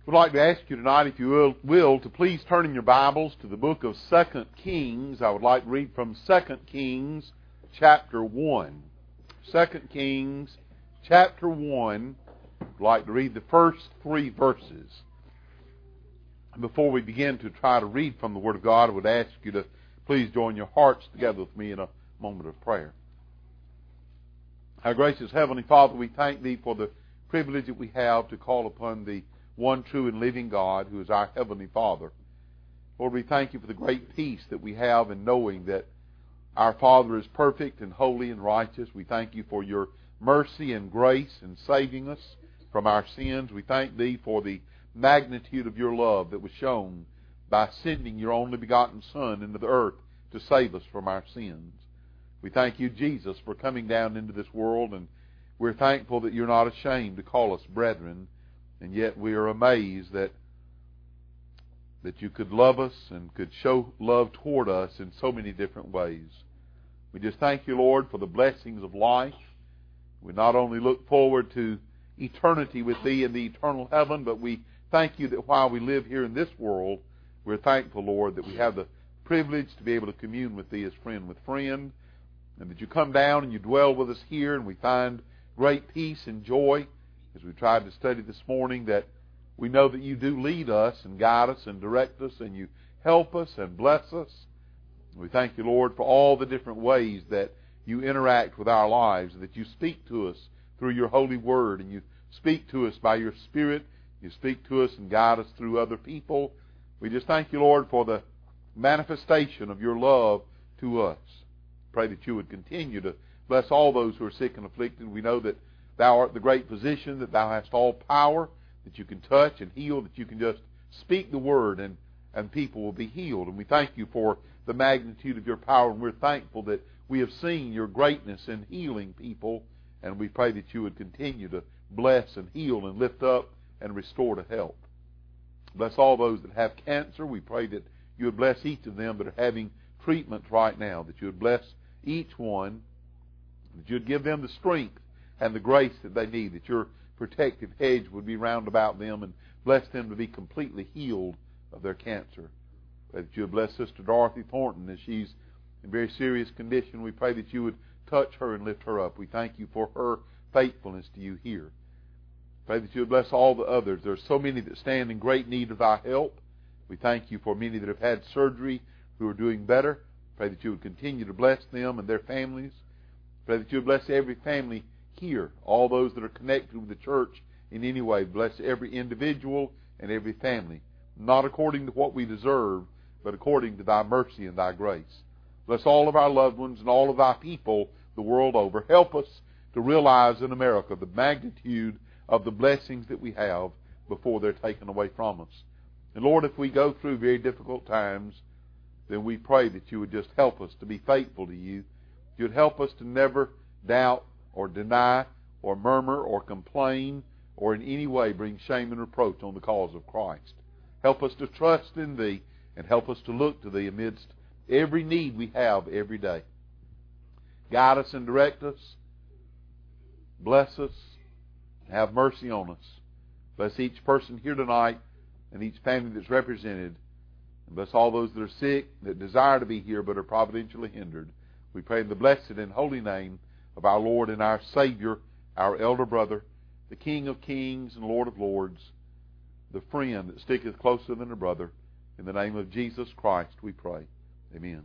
I'd like to ask you tonight, if you will, to please turn in your Bibles to the book of 2 Kings. I would like to read from 2 Kings chapter 1. 2 Kings chapter 1. I'd like to read the first 3 verses. Before we begin to try to read from the Word of God, I would ask you to please join your hearts together with me in a moment of prayer. Our gracious Heavenly Father, we thank Thee for the privilege that we have to call upon the one true and living God, who is our Heavenly Father. Lord, we thank You for the great peace that we have in knowing that our Father is perfect and holy and righteous. We thank You for Your mercy and grace in saving us from our sins. We thank Thee for the magnitude of Your love that was shown by sending Your only begotten Son into the earth to save us from our sins. We thank You, Jesus, for coming down into this world, and we're thankful that You're not ashamed to call us brethren. And yet we are amazed that You could love us and could show love toward us in so many different ways. We just thank You, Lord, for the blessings of life. We not only look forward to eternity with Thee in the eternal heaven, but we thank You that while we live here in this world, we're thankful, Lord, that we have the privilege to be able to commune with Thee as friend with friend, and that You come down and You dwell with us here, and we find great peace and joy. As we tried to study this morning, that we know that You do lead us and guide us and direct us, and You help us and bless us. We thank You, Lord, for all the different ways that You interact with our lives, and that You speak to us through Your holy word, and You speak to us by Your Spirit. You speak to us and guide us through other people. We just thank You, Lord, for the manifestation of Your love to us. Pray that You would continue to bless all those who are sick and afflicted. We know that Thou art the great physician, that Thou hast all power, that You can touch and heal, that You can just speak the word and people will be healed. And we thank You for the magnitude of Your power, and we're thankful that we have seen Your greatness in healing people, and we pray that You would continue to bless and heal and lift up and restore to health. Bless all those that have cancer. We pray that You would bless each of them that are having treatments right now, that You would bless each one, that You would give them the strength and the grace that they need, that Your protective hedge would be round about them and bless them to be completely healed of their cancer. Pray that You would bless Sister Dorothy Thornton as she's in very serious condition. We pray that You would touch her and lift her up. We thank You for her faithfulness to You here. Pray that You would bless all the others. There are so many that stand in great need of Thy help. We thank You for many that have had surgery who are doing better. Pray that You would continue to bless them and their families. Pray that You would bless every family here, all those that are connected with the church in any way. Bless every individual and every family, not according to what we deserve, but according to Thy mercy and Thy grace. Bless all of our loved ones and all of Thy people the world over. Help us to realize in America the magnitude of the blessings that we have before they're taken away from us. And Lord, if we go through very difficult times, then we pray that You would just help us to be faithful to You. You would help us to never doubt or deny or murmur or complain or in any way bring shame and reproach on the cause of Christ. Help us to trust in Thee, and help us to look to Thee amidst every need we have every day. Guide us and direct us. Bless us. Have mercy on us. Bless each person here tonight and each family that's represented. And bless all those that are sick, that desire to be here but are providentially hindered. We pray in the blessed and holy name of our Lord and our Savior, our elder brother, the King of kings and Lord of lords, the friend that sticketh closer than a brother. In the name of Jesus Christ we pray. Amen.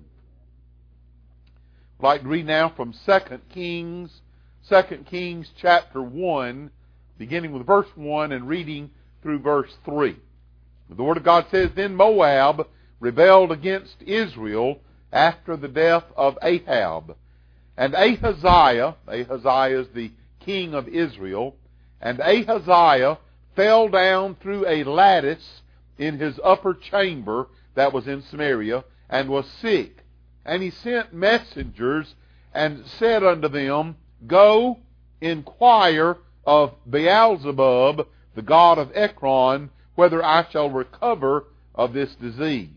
I'd like to read now from 2 Kings chapter 1, beginning with verse 1 and reading through verse 3. The Word of God says, Then Moab rebelled against Israel after the death of Ahab. And Ahaziah is the king of Israel, and Ahaziah fell down through a lattice in his upper chamber that was in Samaria, and was sick. And he sent messengers, and said unto them, Go, inquire of Beelzebub, the god of Ekron, whether I shall recover of this disease.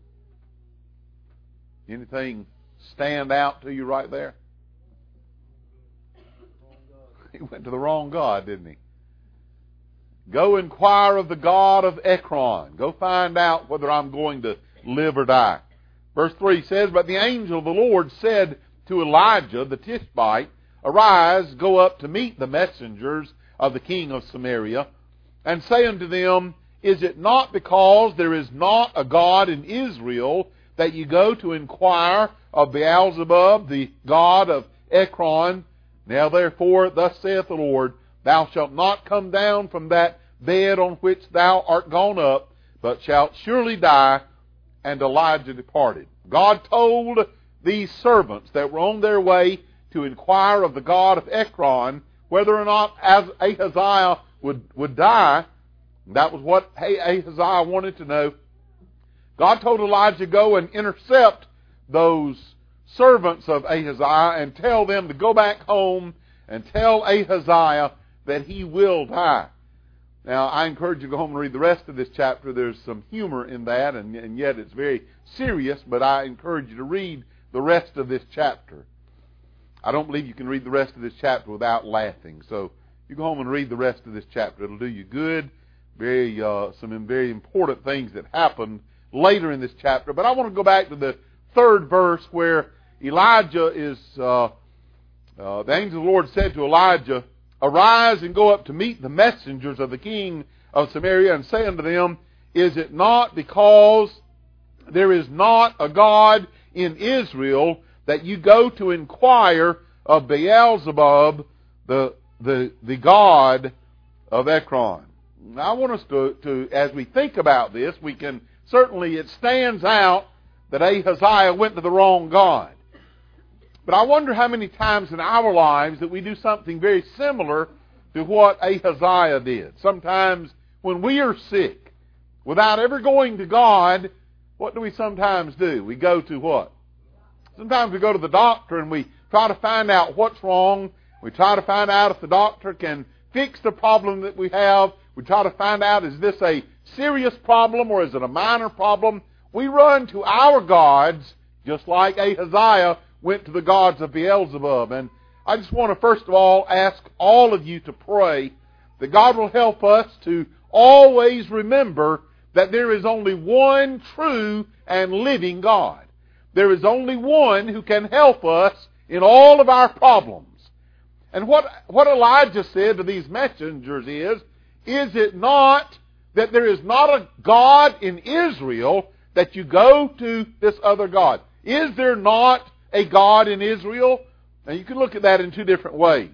Anything stand out to you right there? He went to the wrong God, didn't he? Go inquire of the God of Ekron. Go find out whether I'm going to live or die. Verse 3 says, But the angel of the Lord said to Elijah the Tishbite, Arise, go up to meet the messengers of the king of Samaria, and say unto them, Is it not because there is not a God in Israel that you go to inquire of Beelzebub, the god of Ekron? Now therefore, thus saith the Lord, Thou shalt not come down from that bed on which thou art gone up, but shalt surely die. And Elijah departed. God told these servants that were on their way to inquire of the God of Ekron whether or not Ahaziah would die. That was what Ahaziah wanted to know. God told Elijah, go and intercept those servants of Ahaziah and tell them to go back home and tell Ahaziah that he will die. Now, I encourage you to go home and read the rest of this chapter. There's some humor in that, and yet it's very serious, but I encourage you to read the rest of this chapter. I don't believe you can read the rest of this chapter without laughing. So you go home and read the rest of this chapter. It'll do you good. Some very important things that happened later in this chapter. But I want to go back to the third verse where Elijah is, the angel of the Lord said to Elijah, Arise and go up to meet the messengers of the king of Samaria, and say unto them, Is it not because there is not a God in Israel that you go to inquire of Beelzebub, the god of Ekron? Now, I want us to, as we think about this, we can certainly, it stands out that Ahaziah went to the wrong god. But I wonder how many times in our lives that we do something very similar to what Ahaziah did. Sometimes when we are sick, without ever going to God, what do we sometimes do? We go to what? Sometimes we go to the doctor and we try to find out what's wrong. We try to find out if the doctor can fix the problem that we have. We try to find out, is this a serious problem or is it a minor problem? We run to our gods, just like Ahaziah went to the gods of Beelzebub. And I just want to first of all ask all of you to pray that God will help us to always remember that there is only one true and living God. There is only one who can help us in all of our problems. And what Elijah said to these messengers is it not that there is not a God in Israel that you go to this other God? Is there not a God in Israel? Now you can look at that in two different ways.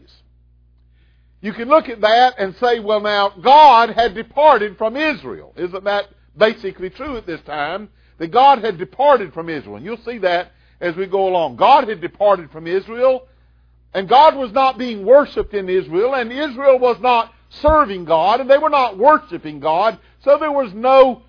You can look at that and say, well now, God had departed from Israel. Isn't that basically true at this time? That God had departed from Israel. And you'll see that as we go along. God had departed from Israel, and God was not being worshipped in Israel, and Israel was not serving God, and they were not worshiping God, so there was no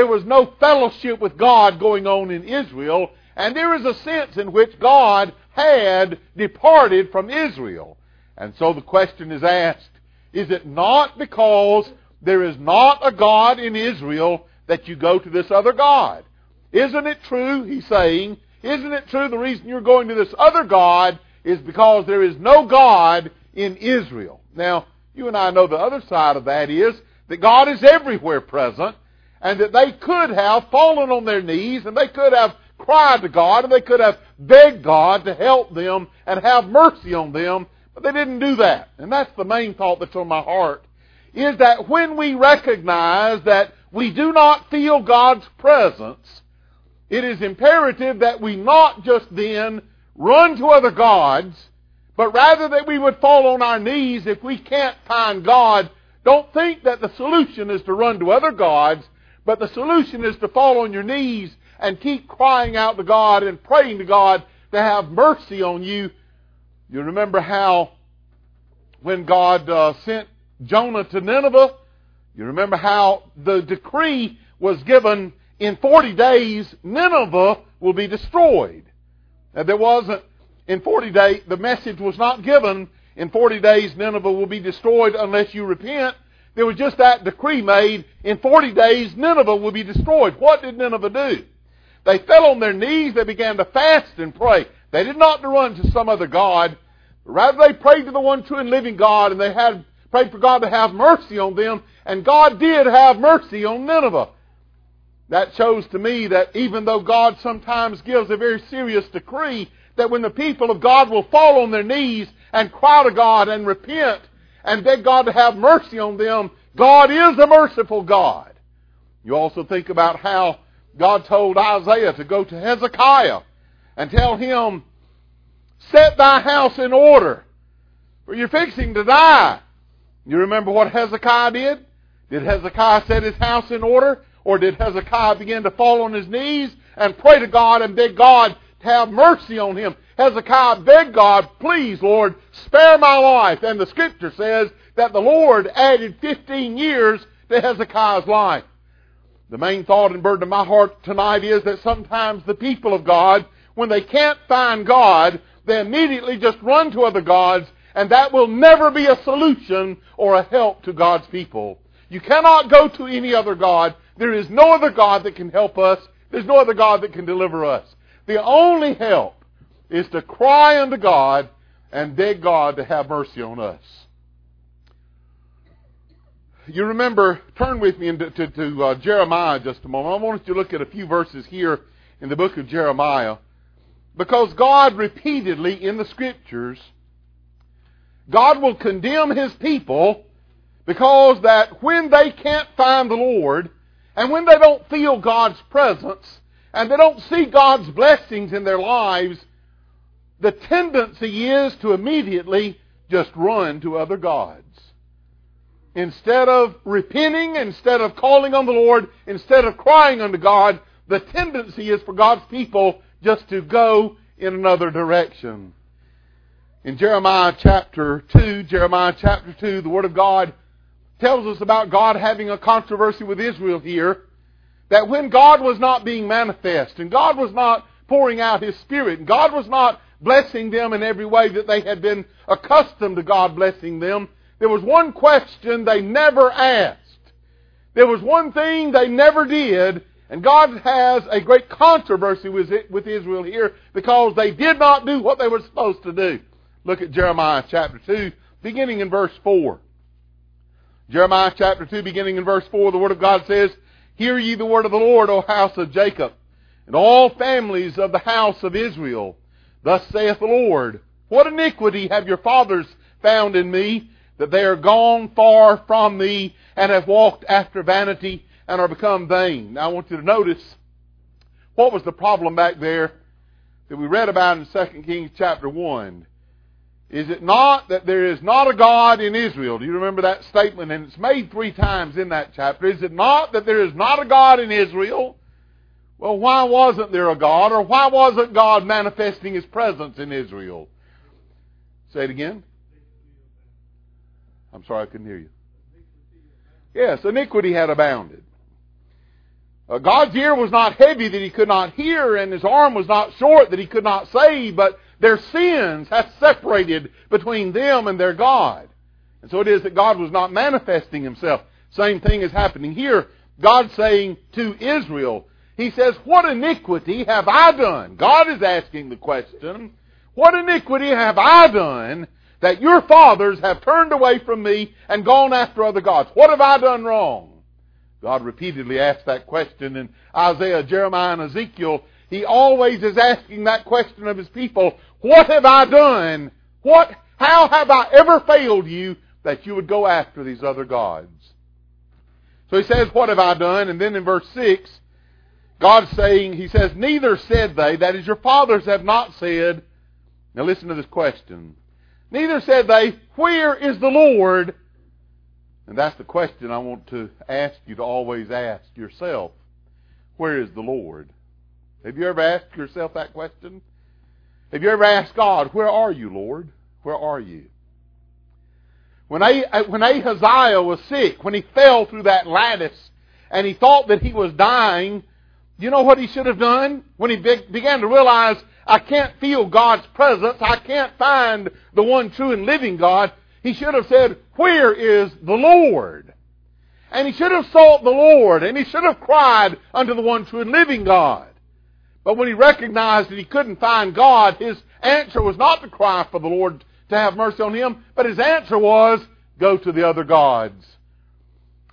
fellowship with God going on in Israel, and there is a sense in which God had departed from Israel. And so the question is asked, is it not because there is not a God in Israel that you go to this other God? Isn't it true, he's saying, isn't it true the reason you're going to this other God is because there is no God in Israel? Now, you and I know the other side of that is that God is everywhere present, and that they could have fallen on their knees, and they could have cried to God, and they could have begged God to help them and have mercy on them, but they didn't do that. And that's the main thought that's on my heart, is that when we recognize that we do not feel God's presence, it is imperative that we not just then run to other gods, but rather that we would fall on our knees if we can't find God. Don't think that the solution is to run to other gods, but the solution is to fall on your knees and keep crying out to God and praying to God to have mercy on you. You remember how when God sent Jonah to Nineveh, you remember how the decree was given in 40 days, Nineveh will be destroyed. Now, there wasn't, in 40 days, the message was not given, in 40 days Nineveh will be destroyed unless you repent. There was just that decree made, in 40 days Nineveh will be destroyed. What did Nineveh do? They fell on their knees, they began to fast and pray. They did not run to some other God, but rather they prayed to the one true and living God, and they had prayed for God to have mercy on them, And God did have mercy on Nineveh. That shows to me that even though God sometimes gives a very serious decree, that when the people of God will fall on their knees and cry to God and repent and beg God to have mercy on them, God is a merciful God. You also think about how God told Isaiah to go to Hezekiah and tell him, set thy house in order, for you're fixing to die. You remember what Hezekiah did? Did Hezekiah set his house in order? Or did Hezekiah begin to fall on his knees and pray to God and beg God to have mercy on him? Hezekiah begged God, please, Lord, spare my life. And the Scripture says that the Lord added 15 years to Hezekiah's life. The main thought and burden of my heart tonight is that sometimes the people of God, when they can't find God, they immediately just run to other gods, and that will never be a solution or a help to God's people. You cannot go to any other God. There is no other God that can help us. There's no other God that can deliver us. The only help is to cry unto God and beg God to have mercy on us. You remember, turn with me to Jeremiah just a moment. I want you to look at a few verses here in the book of Jeremiah. Because God repeatedly in the Scriptures, God will condemn His people because that when they can't find the Lord, and when they don't feel God's presence, and they don't see God's blessings in their lives, the tendency is to immediately just run to other gods. Instead of repenting, instead of calling on the Lord, instead of crying unto God, the tendency is for God's people just to go in another direction. In Jeremiah chapter 2, the Word of God tells us about God having a controversy with Israel here, that when God was not being manifest, and God was not pouring out His Spirit, and God was not blessing them in every way that they had been accustomed to God blessing them, there was one question they never asked. There was one thing they never did, and God has a great controversy with Israel here because they did not do what they were supposed to do. Look at Jeremiah chapter 2, beginning in verse 4. Jeremiah chapter 2, beginning in verse 4, the Word of God says, Hear ye the word of the Lord, O house of Jacob, and all families of the house of Israel. Thus saith the Lord, What iniquity have your fathers found in me, that they are gone far from me, and have walked after vanity, and are become vain. Now I want you to notice, what was the problem back there that we read about in 2 Kings chapter 1? Is it not that there is not a God in Israel? Do you remember that statement? And it's made 3 times in that chapter. Is it not that there is not a God in Israel? Well, why wasn't there a God? Or why wasn't God manifesting His presence in Israel? Say it again. I'm sorry, I couldn't hear you. Yes, iniquity had abounded. God's ear was not heavy that He could not hear, and His arm was not short that He could not save, but their sins have separated between them and their God. And so it is that God was not manifesting Himself. Same thing is happening here. God's saying to Israel, He says, What iniquity have I done? God is asking the question, What iniquity have I done that your fathers have turned away from me and gone after other gods? What have I done wrong? God repeatedly asked that question in Isaiah, Jeremiah, and Ezekiel. He always is asking that question of His people. What have I done? How have I ever failed you that you would go after these other gods? So He says, What have I done? And then in verse 6, God's saying, He says, Neither said they, that is, your fathers have not said. Now listen to this question. Neither said they, Where is the Lord? And that's the question I want to ask you to always ask yourself. Where is the Lord? Have you ever asked yourself that question? Have you ever asked God, Where are you, Lord? Where are you? When Ahaziah was sick, when he fell through that lattice, and he thought that he was dying, you know what he should have done? When he began to realize, I can't feel God's presence, I can't find the one true and living God, he should have said, Where is the Lord? And he should have sought the Lord, and he should have cried unto the one true and living God. But when he recognized that he couldn't find God, his answer was not to cry for the Lord to have mercy on him, but his answer was, Go to the other gods.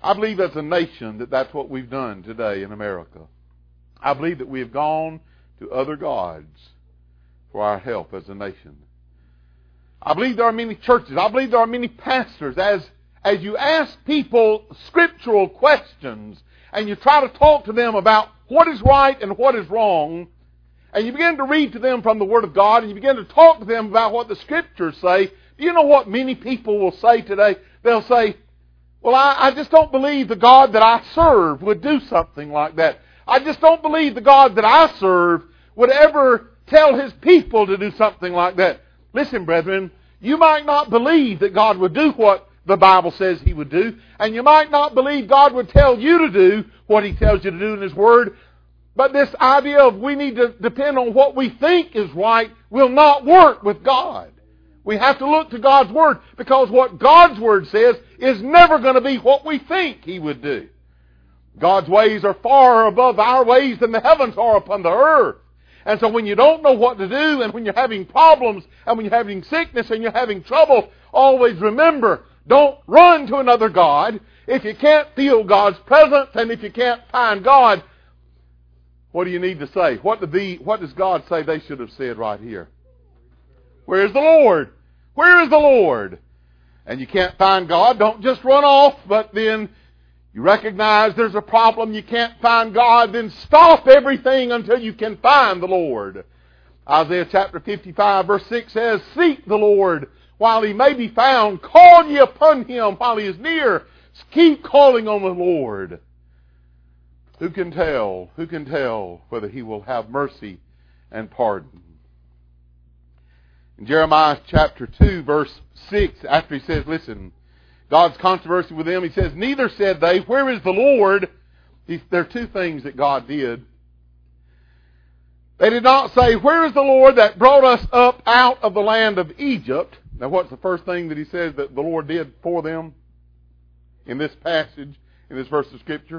I believe as a nation that's what we've done today in America. I believe that we have gone to other gods for our help as a nation. I believe there are many churches. I believe there are many pastors. As you ask people scriptural questions and you try to talk to them about what is right and what is wrong, and you begin to read to them from the Word of God and you begin to talk to them about what the Scriptures say, do you know what many people will say today? They'll say, well, I just don't believe the God that I serve would do something like that. I just don't believe the God that I serve would ever tell His people to do something like that. Listen, brethren, you might not believe that God would do what the Bible says He would do, and you might not believe God would tell you to do what He tells you to do in His Word, but this idea of we need to depend on what we think is right will not work with God. We have to look to God's Word, because what God's Word says is never going to be what we think He would do. God's ways are far above our ways than the heavens are upon the earth. And so when you don't know what to do, and when you're having problems, and when you're having sickness, and you're having trouble, always remember, don't run to another God. If you can't feel God's presence, and if you can't find God, what do you need to say? What does God say they should have said right here? Where is the Lord? Where is the Lord? And you can't find God, don't just run off, but then you recognize there's a problem, you can't find God, then stop everything until you can find the Lord. Isaiah chapter 55 verse 6 says, seek the Lord while He may be found. Call ye upon Him while He is near. Keep calling on the Lord. Who can tell? Who can tell whether He will have mercy and pardon? In Jeremiah chapter 2 verse 6, after He says, listen, God's controversy with them, He says, neither said they, where is the Lord? There are two things that God did. They did not say, where is the Lord that brought us up out of the land of Egypt? Now what's the first thing that He says that the Lord did for them in this passage, in this verse of Scripture?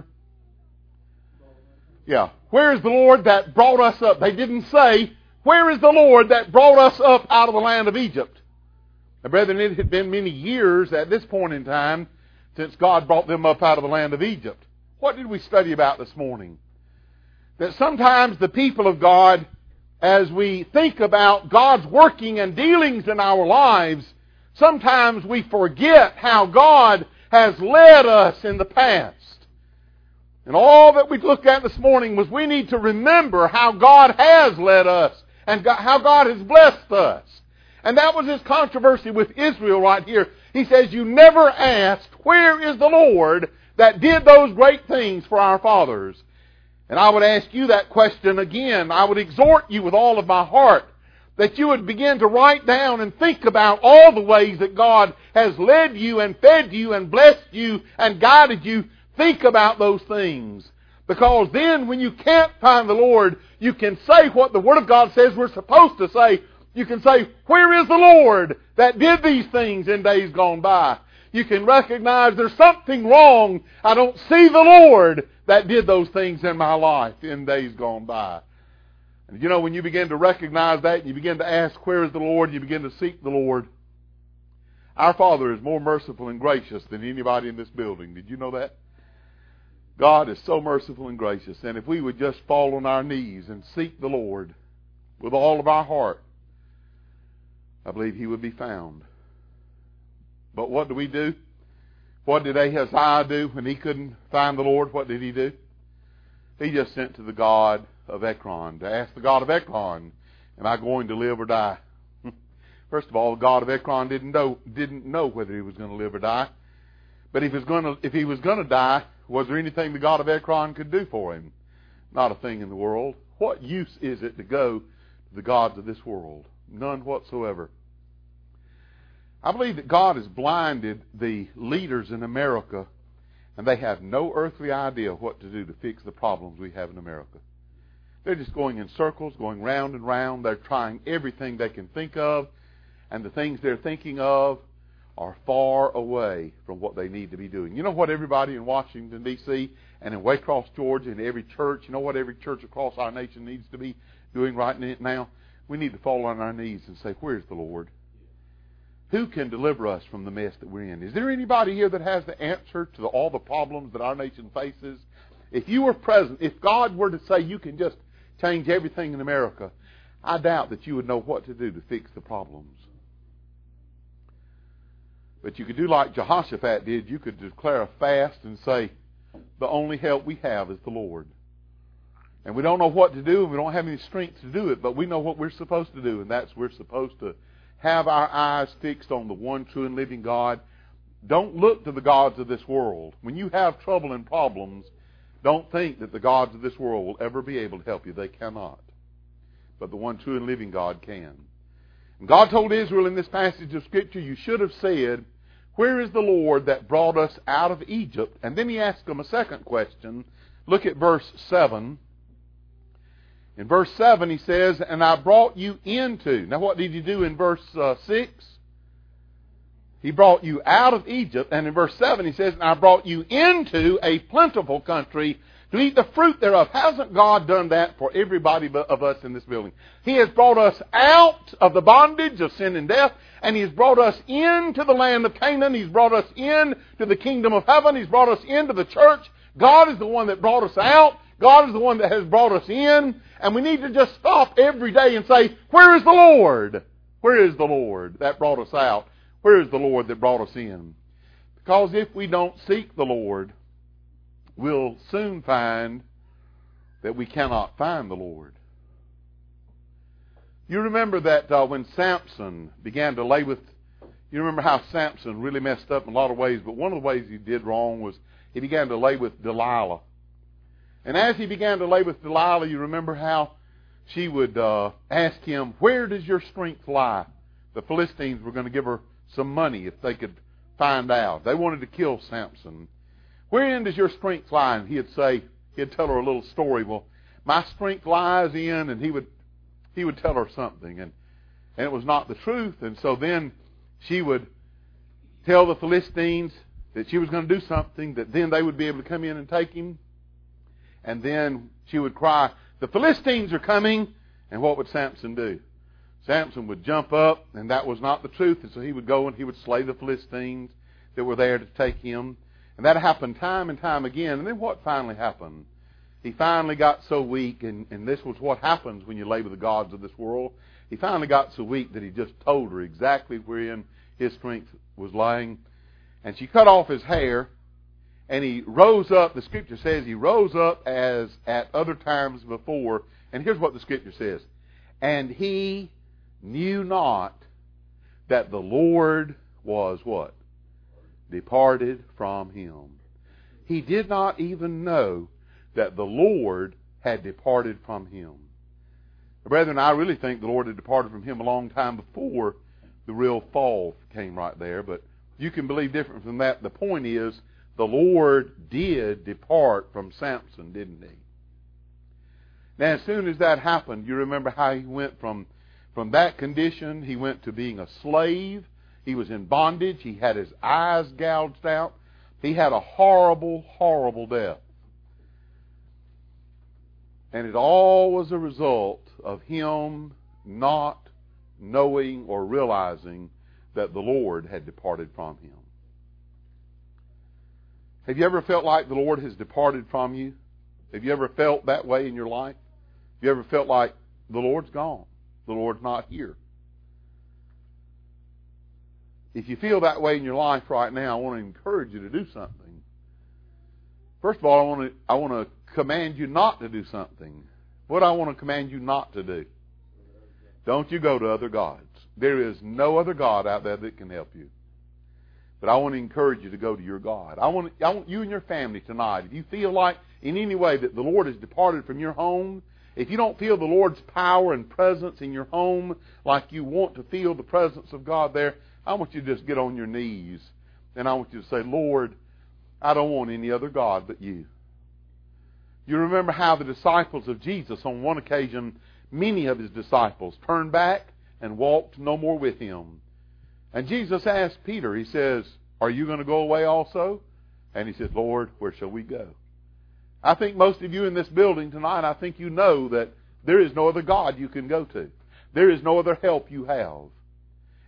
Yeah. Where is the Lord that brought us up? They didn't say, where is the Lord that brought us up out of the land of Egypt? Now, brethren, it had been many years at this point in time since God brought them up out of the land of Egypt. What did we study about this morning? That sometimes the people of God, as we think about God's working and dealings in our lives, sometimes we forget how God has led us in the past. And all that we looked at this morning was we need to remember how God has led us and how God has blessed us. And that was His controversy with Israel right here. He says, you never asked, where is the Lord that did those great things for our fathers? And I would ask you that question again. I would exhort you with all of my heart that you would begin to write down and think about all the ways that God has led you and fed you and blessed you and guided you. Think about those things. Because then when you can't find the Lord, you can say what the Word of God says we're supposed to say. You can say, where is the Lord that did these things in days gone by? You can recognize there's something wrong. I don't see the Lord that did those things in my life in days gone by. And you know, when you begin to recognize that and you begin to ask, where is the Lord? You begin to seek the Lord. Our Father is more merciful and gracious than anybody in this building. Did you know that? God is so merciful and gracious. And if we would just fall on our knees and seek the Lord with all of our heart, I believe He would be found. But what do? What did Ahaziah do when he couldn't find the Lord? What did he do? He just sent to the God of Ekron to ask the God of Ekron, am I going to live or die? First of all, the God of Ekron didn't know whether he was going to live or die. But if he was going to die, was there anything the God of Ekron could do for him? Not a thing in the world. What use is it to go to the gods of this world? None whatsoever. I believe that God has blinded the leaders in America, and they have no earthly idea what to do to fix the problems we have in America. They're just going in circles, going round and round. They're trying everything they can think of, and the things they're thinking of are far away from what they need to be doing. You know what everybody in Washington, D.C. and in Waycross, Georgia, and every church, you know what every church across our nation needs to be doing right now? We need to fall on our knees and say, where's the Lord? Who can deliver us from the mess that we're in? Is there anybody here that has the answer to all the problems that our nation faces? If you were present, if God were to say you can just change everything in America, I doubt that you would know what to do to fix the problems. But you could do like Jehoshaphat did. You could declare a fast and say, the only help we have is the Lord. And we don't know what to do, and we don't have any strength to do it, but we know what we're supposed to do, and that's we're supposed to have our eyes fixed on the one true and living God. Don't look to the gods of this world. When you have trouble and problems, don't think that the gods of this world will ever be able to help you. They cannot. But the one true and living God can. And God told Israel in this passage of Scripture, you should have said, where is the Lord that brought us out of Egypt? And then he asked them a second question. Look at verse 7. In verse 7 he says, and I brought you into. Now what did he do in verse 6? He brought you out of Egypt. And in verse 7 he says, and I brought you into a plentiful country to eat the fruit thereof. Hasn't God done that for everybody of us in this building? He has brought us out of the bondage of sin and death, and He has brought us into the land of Canaan. He's brought us into the kingdom of heaven. He's brought us into the church. God is the one that brought us out. God is the one that has brought us in. And we need to just stop every day and say, where is the Lord? Where is the Lord that brought us out? Where is the Lord that brought us in? Because if we don't seek the Lord, we'll soon find that we cannot find the Lord. You remember that when Samson began to lay with... You remember how Samson really messed up in a lot of ways, but one of the ways he did wrong was he began to lay with Delilah. And as he began to lay with Delilah, you remember how she would ask him, where does your strength lie? The Philistines were going to give her some money if they could find out. They wanted to kill Samson. Wherein does your strength lie? And he'd tell her a little story. Well, my strength lies in, and he would tell her something, and it was not the truth. And so then she would tell the Philistines that she was going to do something, that then they would be able to come in and take him. And then she would cry, the Philistines are coming. And what would Samson do? Samson would jump up, and that was not the truth. And so he would go and he would slay the Philistines that were there to take him. And that happened time and time again. And then what finally happened? He finally got so weak, and this was what happens when you lay with the gods of this world. He finally got so weak that he just told her exactly wherein his strength was lying. And she cut off his hair, and he rose up. The Scripture says he rose up as at other times before. And here's what the Scripture says. And he knew not that the Lord was what? Departed from him. He did not even know that the Lord had departed from him. Brethren, I really think the Lord had departed from him a long time before the real fall came right there. But you can believe different from that. The point is, the Lord did depart from Samson, didn't he? Now, as soon as that happened, you remember how he went from that condition, he went to being a slave. He was in bondage. He had his eyes gouged out. He had a horrible, horrible death. And it all was a result of him not knowing or realizing that the Lord had departed from him. Have you ever felt like the Lord has departed from you? Have you ever felt that way in your life? Have you ever felt like the Lord's gone? The Lord's not here? If you feel that way in your life right now, I want to encourage you to do something. First of all, I want to command you not to do something. What I want to command you not to do? Don't you go to other gods. There is no other God out there that can help you. But I want to encourage you to go to your God. I want you and your family tonight, if you feel like in any way that the Lord has departed from your home, if you don't feel the Lord's power and presence in your home like you want to feel the presence of God there, I want you to just get on your knees. And I want you to say, Lord, I don't want any other God but you. You remember how the disciples of Jesus, on one occasion, many of his disciples turned back and walked no more with him. And Jesus asked Peter, he says, are you going to go away also? And he said, Lord, where shall we go? I think most of you in this building tonight, I think you know that there is no other God you can go to. There is no other help you have.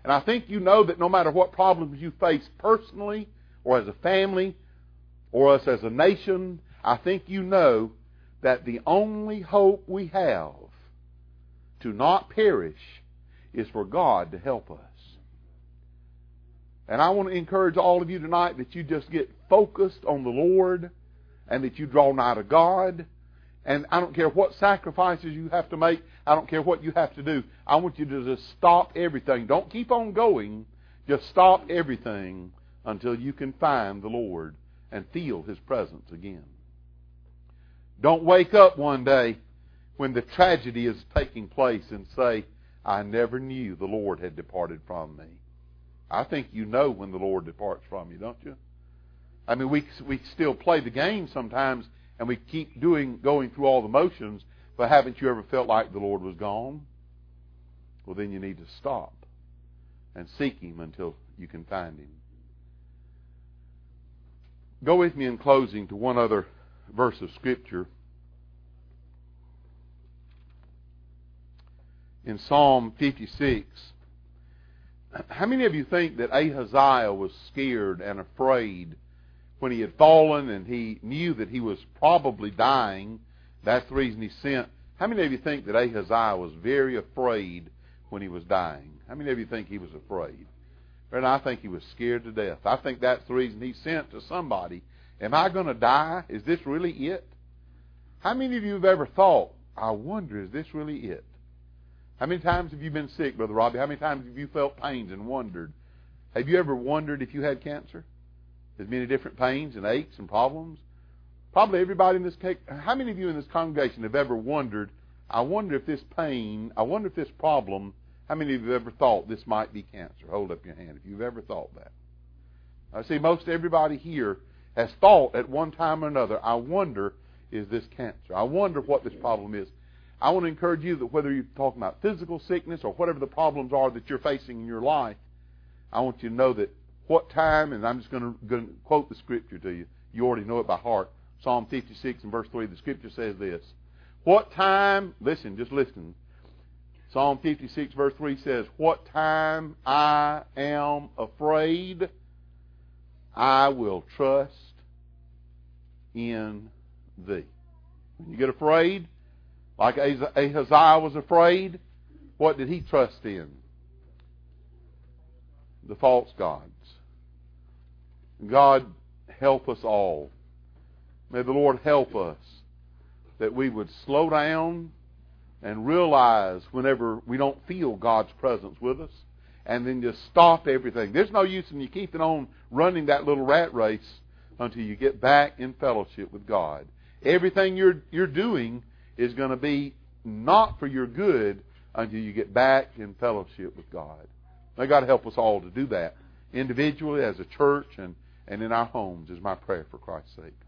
And I think you know that no matter what problems you face personally or as a family or us as a nation, I think you know that the only hope we have to not perish is for God to help us. And I want to encourage all of you tonight that you just get focused on the Lord and that you draw nigh to God. And I don't care what sacrifices you have to make. I don't care what you have to do. I want you to just stop everything. Don't keep on going. Just stop everything until you can find the Lord and feel His presence again. Don't wake up one day when the tragedy is taking place and say, I never knew the Lord had departed from me. I think you know when the Lord departs from you, don't you? I mean, we still play the game sometimes, and we keep going through all the motions, but haven't you ever felt like the Lord was gone? Well, then you need to stop and seek Him until you can find Him. Go with me in closing to one other verse of Scripture. In Psalm 56, how many of you think that Ahaziah was scared and afraid when he had fallen and he knew that he was probably dying? That's the reason he sent. How many of you think that Ahaziah was very afraid when he was dying? How many of you think he was afraid? And I think he was scared to death. I think that's the reason he sent to somebody, am I going to die? Is this really it? How many of you have ever thought, I wonder, is this really it? How many times have you been sick, Brother Robbie? How many times have you felt pains and wondered? Have you ever wondered if you had cancer? There's many different pains and aches and problems. Probably everybody in this case. How many of you in this congregation have ever wondered, I wonder if this pain, I wonder if this problem, how many of you have ever thought this might be cancer? Hold up your hand if you've ever thought that. I see most everybody here has thought at one time or another, I wonder, is this cancer? I wonder what this problem is. I want to encourage you that whether you're talking about physical sickness or whatever the problems are that you're facing in your life, I want you to know that what time, and I'm just going to quote the Scripture to you. You already know it by heart. Psalm 56 and verse 3, the Scripture says this. What time, listen, just listen. Psalm 56 verse 3 says, what time I am afraid, I will trust in Thee. When you get afraid, like Ahaziah was afraid, what did he trust in? The false gods. God help us all. May the Lord help us that we would slow down and realize whenever we don't feel God's presence with us, and then just stop everything. There's no use in you keeping on running that little rat race until you get back in fellowship with God. Everything you're doing is going to be not for your good until you get back in fellowship with God. May God help us all to do that, individually, as a church, and in our homes, is my prayer for Christ's sake.